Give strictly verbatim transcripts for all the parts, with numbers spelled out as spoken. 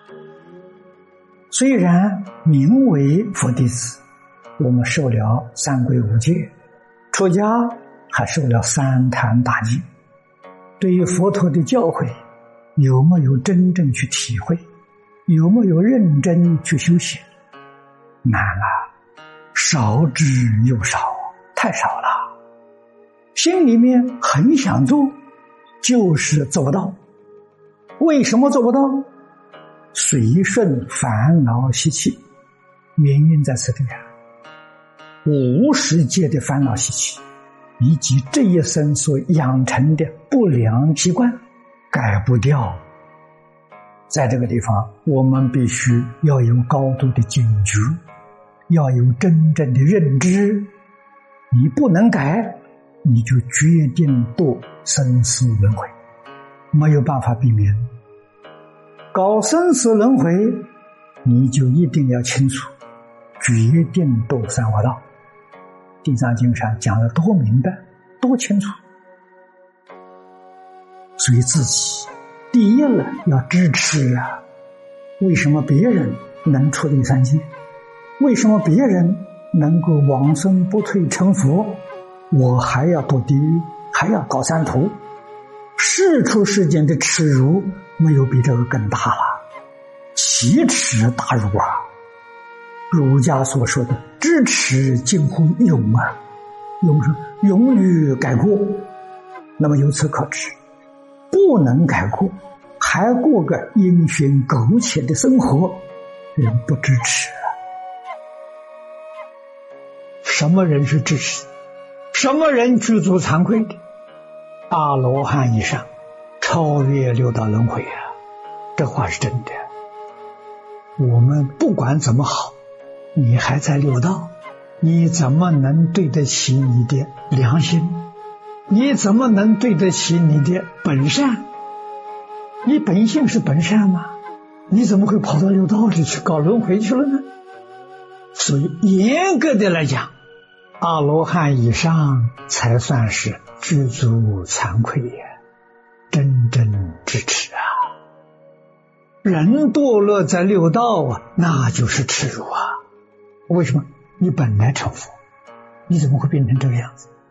虽然名为佛弟子，我们受了三皈五戒，出家还受了三坛大戒，对于佛陀的教诲有没有真正去体会，有没有认真去修行？难啊，少之又少，太少了。心里面很想做，就是做不到。为什么做不到？随顺烦恼习气，原因在此地啊。五十界的烦恼习气，以及这一生所养成的不良习惯，改不掉。在这个地方，我们必须要有高度的警觉，要有真正的认知。你不能改，你就决定堕生死轮回，没有办法避免。搞生死轮回，你就一定要清楚，决定堕三恶道。地藏经上讲得多明白，多清楚。所以自己第一了要支持啊！为什么别人能出离三界？为什么别人能够往生不退成佛？我还要堕地狱，还要搞三途？世出世间的耻辱，没有比这个更大了，奇耻大辱啊！儒家所说的知耻近乎勇啊，勇是勇于改过。那么由此可知，不能改过，还过个阴险苟且的生活，人不支持啊。什么人是支持？什么人具足惭愧的？阿罗汉以上，超越六道轮回啊！这话是真的。我们不管怎么好，你还在六道，你怎么能对得起你的良心？你怎么能对得起你的本善？你本性是本善吗？你怎么会跑到六道里去搞轮回去了呢？所以严格的来讲，阿罗汉以上才算是具足惭愧也，真正支持啊！人堕落在六道啊，那就是耻辱啊！为什么？你本来成佛，你怎么会变成这个样子？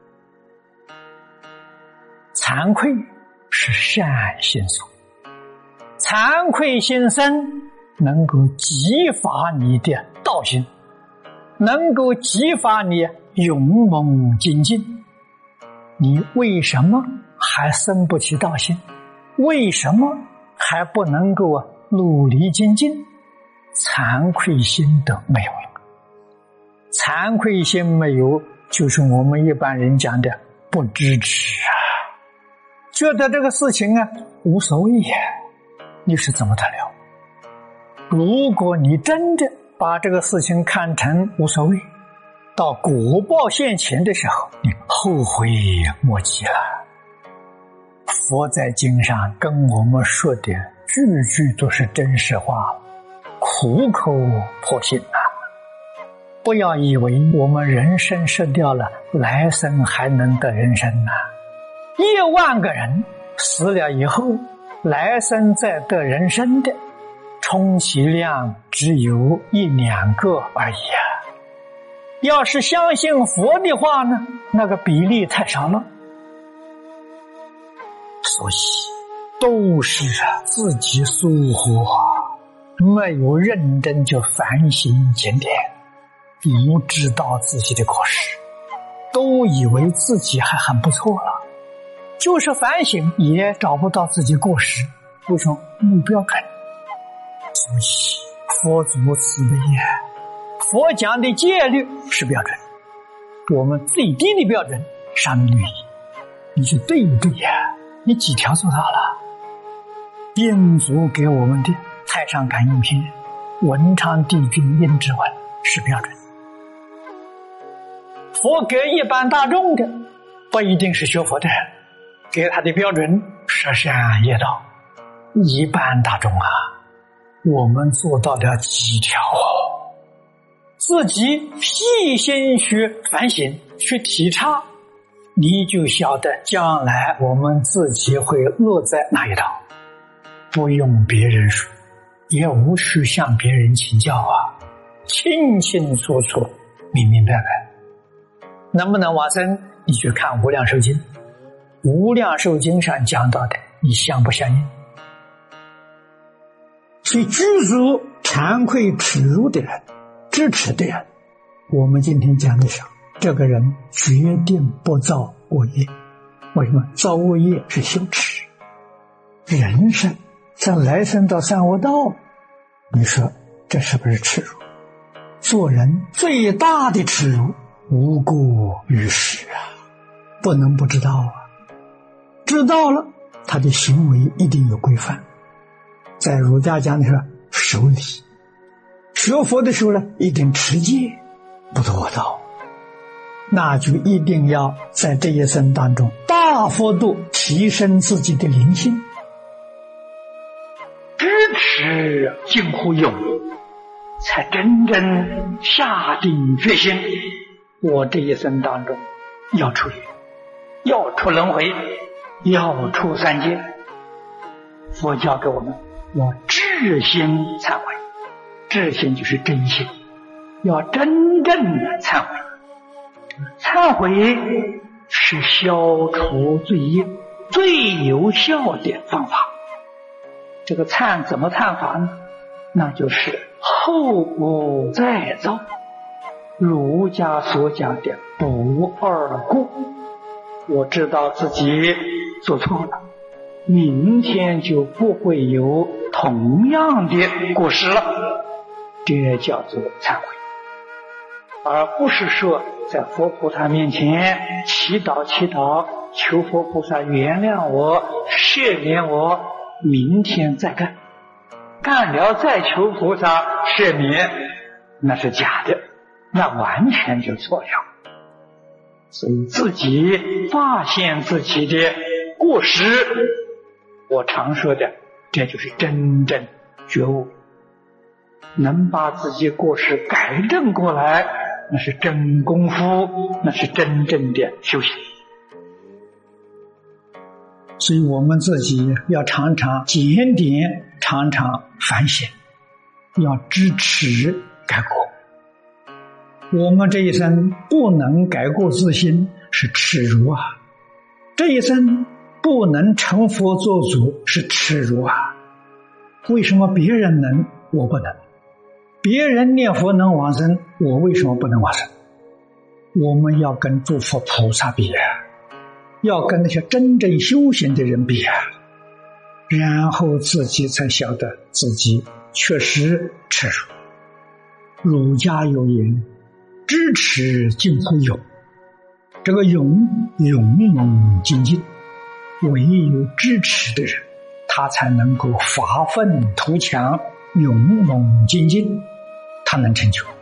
惭愧是善心所，惭愧心生能够激发你的道心，能够激发你勇猛精进。你为什么还生不起道心？为什么还不能够努力精进？惭愧心都没有了。惭愧心没有，就是我们一般人讲的不支持啊，觉得这个事情啊无所谓呀，你是怎么得了？如果你真的把这个事情看成无所谓，到果报现前的时候，你后悔莫及了。佛在经上跟我们说的句句都是真实话，苦口婆心啊！不要以为我们人生失掉了，来生还能得人生啊！一万个人死了以后，来生再得人生的，充其量只有一两个而已啊！要是相信佛的话呢，那个比例太少了。所以都是自己疏忽，没有认真就反省检点，不知道自己的过失，都以为自己还很不错了，就是反省也找不到自己过失，为什么？目标准。所以佛祖慈悲呀，佛讲的戒律是标准，我们最低的标准三律，你去对一对呀，你几条做到了？印祖给我们的太上感应篇，文昌帝君印之文是标准。佛给一般大众的不一定是学佛的人，给他的标准十善业道。一般大众啊，我们做到了几条哦？自己细心去反省去体察，你就晓得将来我们自己会落在哪一道。不用别人说， 也无需向别人请教啊，清清楚楚，明明白白。能不能往生？你去看《无量寿经》，《无量寿经》上讲到的，你相不相应？所以具足惭愧耻辱的人，支持的人，我们今天讲的是这个人决定不造恶业。为什么？造恶业是羞耻，人生在来生到三恶道，你说这是不是耻辱？做人最大的耻辱，无过于世啊，不能不知道啊。知道了，他的行为一定有规范。在儒家讲的是守礼，学佛的时候呢，一定持戒，不做到，那就一定要在这一生当中大幅度提升自己的灵性。支持近乎勇，才真正下定决心，我这一生当中要出去，要出轮回，要出三界。佛教给我们要至心忏悔，至心就是真心，要真正的忏悔。忏悔是消除罪业最有效的方法。这个忏怎么忏法呢？那就是后不再造，儒家所讲的不二过。我知道自己做错了，明天就不会有同样的过失了，这叫做忏悔。而不是说在佛菩萨面前祈祷祈祷，求佛菩萨原谅我，赦免我，明天再干，干了再求菩萨赦免，那是假的，那完全就错了。所以自己发现自己的过失，我常说的，这就是真正觉悟。能把自己过失改正过来，那是真功夫，那是真正的修行。所以我们自己要常常检点，常常反省，要支持改过。我们这一生不能改过自新，是耻辱啊！这一生不能成佛做主，是耻辱啊！为什么别人能，我不能？别人念佛能往生，我为什么不能往生？我们要跟诸佛菩萨比啊，要跟那些真正修行的人比啊，然后自己才晓得自己确实耻辱。儒家有言，知耻近乎勇，这个勇勇猛精进，唯有知耻的人，他才能够发愤图强，勇猛精进，他能成就。